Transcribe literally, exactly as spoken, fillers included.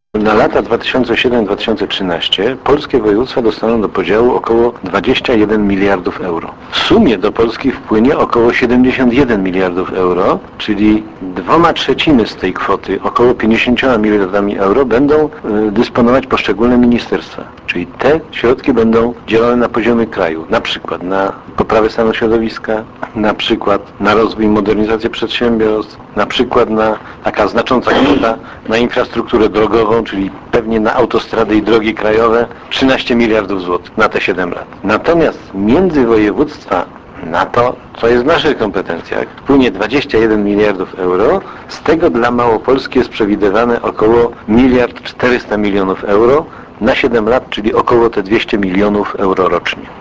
Na lata dwa tysiące siódmy do dwa tysiące trzynastego polskie województwa dostaną do podziału około dwadzieścia jeden miliardów euro. W sumie do Polski wpłynie około siedemdziesiąt jeden miliardów euro, czyli dwoma trzeciny z tej kwoty, około pięćdziesięcioma miliardami euro będą y, dysponować poszczególne ministerstwa. Czyli te środki będą działały na poziomie kraju, na przykład na poprawę stanu środowiska, na przykład na rozwój i modernizację przedsiębiorstw, na przykład na taka znacząca kwota na infrastrukturę drogową, czyli pewnie na autostrady i drogi krajowe, trzynaście miliardów złotych na te siedem lat. Natomiast między województwa na to, co jest w naszych kompetencjach, wpłynie dwadzieścia jeden miliardów euro, z tego dla Małopolski jest przewidywane około miliard czterysta milionów euro na siedem lat, czyli około te dwieście milionów euro rocznie.